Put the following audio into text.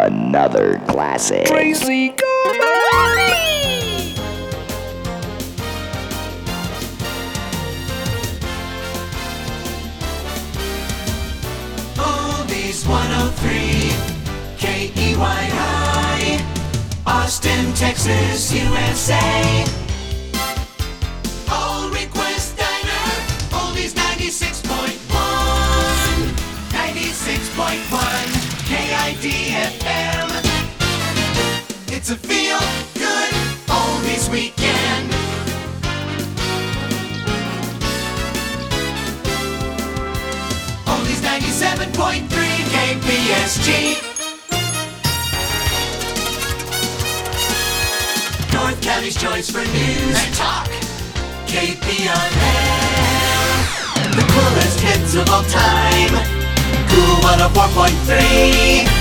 another classic. Crazy Oldies 103, KEYI, Austin, Texas, USA. All Request Diner, Oldies 96.1, 96.1, KIDFM. It's a feel-good Oldies weekend. Oldies 97.3 KPSG. North County's choice for news and talk. KPRM. The coolest hits of all time. Cool 104.3.